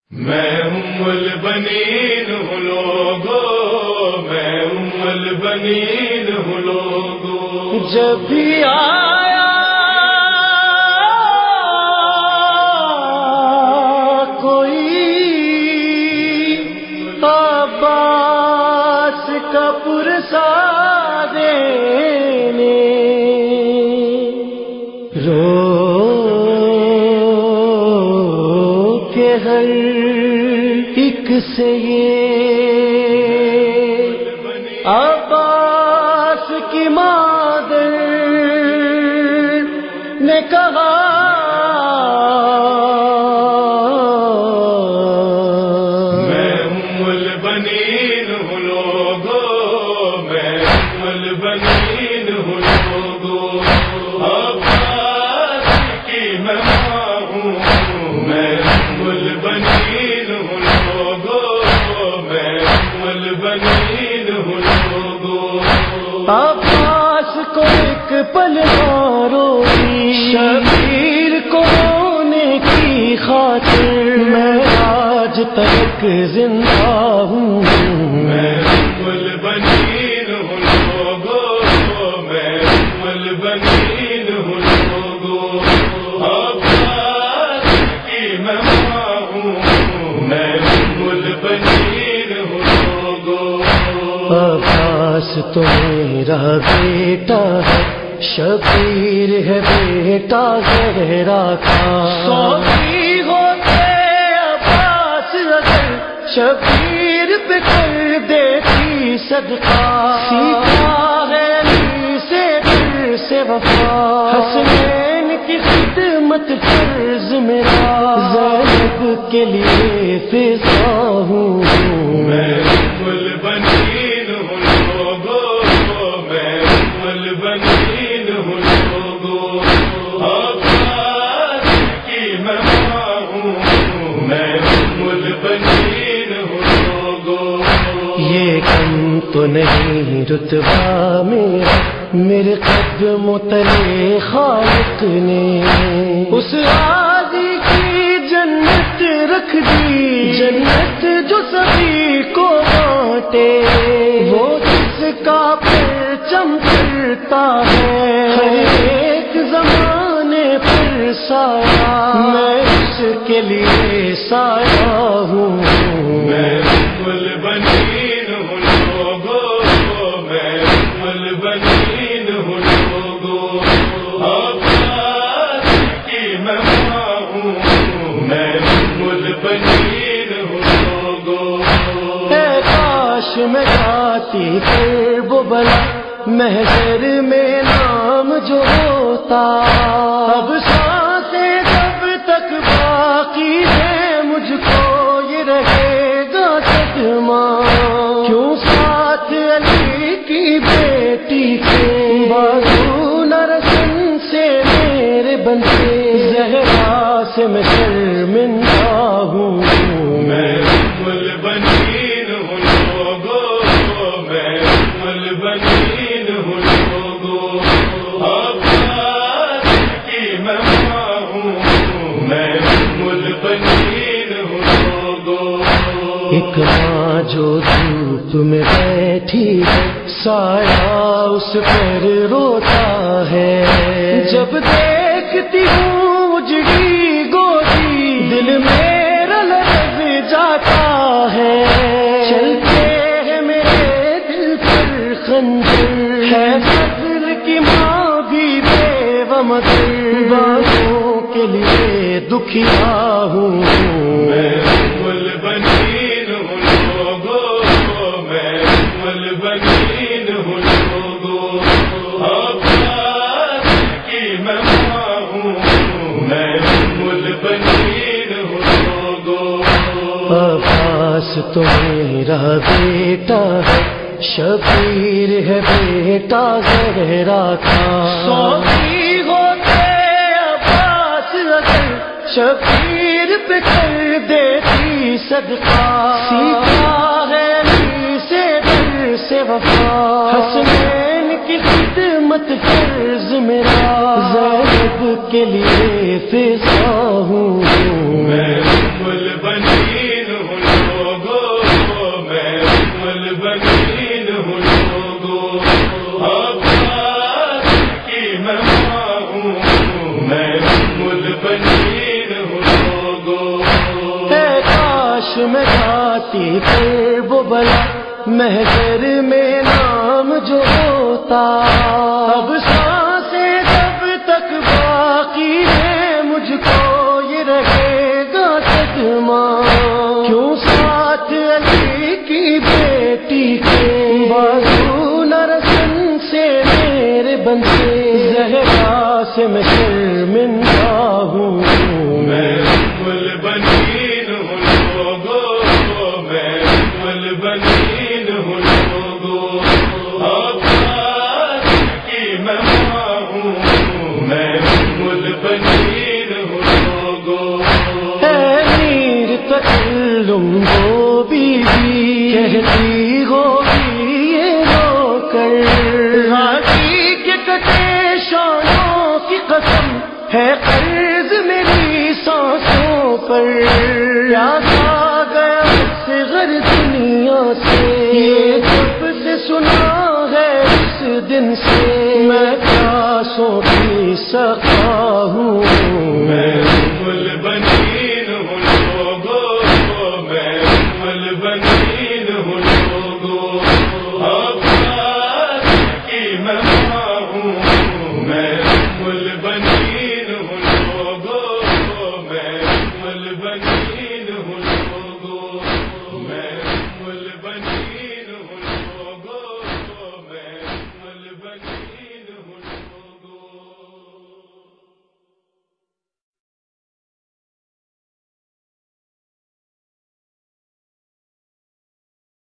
میں البنین ہوں لوگو، میں البنین ہوں لوگو، جب بھی آیا کوئی عباس کا پرسا دینے، رو کے ہر ایک سے یہ عباس کی مادر نے کہا، میں البنین ہوں لوگو، میں البنین ہوں لوگو، عباس کی میں ماں ہوں، میں البنین ہوں لوگو، میں البنین ہوں لوگو، عباس کو ایک پل روئی، شبیر کو رونے کی خاطر میں آج تک زندہ ہوں، میں البنین ہوں لوگو، میں البنین ہوں لوگو، عباس کی میں ماں ہوں، میں البنین ہوں لوگو، عباس تو میرا بیٹا ہے، شبیر ہے بیٹا زہرا کا، سوتی ہوتے عباس اگر شبیر پہ کر دیتی صدقہ، سیکھا ہے علی سے دل سے وفا، حسنین کی خدمت فرض میرا، زینب کے لیے فضا ہوں، میں البنین ہوں لوگو، میں البنین ہوں لوگو، عباس کی میں ماں ہوں، میں البنین ہوں لوگو، یہ کم تو نہیں رتبہ میرے قدموں تلے خالق نے، اس غازی کی جنت رکھ دی، جنت جو سبھی کو بانٹے، وہ جس کا پرچم پھرتا ہے ہر ایک زمانے پر سایہ، میں اس کے لیے سایہ ہوں، میں البنین ہوں لوگو، میں البنین ہوں لوگو، عباس کی میں ماں ہوں، میں البنین ہوں لوگو، اے کاش میں جاتی کرب و بلا، محشر میں نام جو ہوتا، اب سانسیں جب تک باقی ہے مجھ کو یہ رہے گا صدمہ، کیوں ساتھ علی کی بیٹی کے بازو نہ رسن سے میرے بندے، زہرا سے میں شرمندہ ہوں، میں البنین ہوں لوگو، میں البنین ہوں لوگو، عباس کی میں ماں ہوں، میں البنین ہوں لوگو، ایک ماں جو دھوپ میں بیٹھی ہے، سایہ اس پر روتا ہے، جب دیکھتی ہوں اجڑی گودی، دل میرا لرز جاتا ہے، چلتے ہیں میرے دل پر خنجر، ہے فضل کی ماں بھی بیوہ مگر، بازوں کے لیے دکھیا ہوں، میں البنین ہوں لوگو، میں البنین ہوں لوگو، عباس کی میں ماں ہوں، میں البنین ہوں لوگو، عباس تو میرا بیٹا ہے، شبیر ہے بیٹا زہرا کا، سوتی ہوتے عباس اگر شبیر پہ کر دیتی صدقہ، سیکھا ہے علی سے دل سے وفا، حسنین کی خدمت فرض میرا، زینب کے لیے فضا ہوں، میں البنین کاش میں جاتی پھر وہ بلا محضر میں نام جو ہوتا. اب سانسیں جب تک باقی ہے مجھ کو یہ رہے گا صدمہ. کیوں ساتھ علی کی بیٹی کے بازو نہ رسن سے میرے بندے. زہرا سے میں شرمندہ ہوں. میں گل بنین ہوں لوگو، میں گل بنین ہوں لوگو. عباس کی میں ماں ہوں، میں گل بنین ہوں لوگو. اے میر تکلم وہ بیوی کہتی ہوگی یہ رو کر، راضی کے کٹے شانوں کی قسم ہے قرض میری سانسوں پر. یاد آ گیا صغر دنیا سے یہ جب سے سنا ہے اس دن سے. میں پیاسوں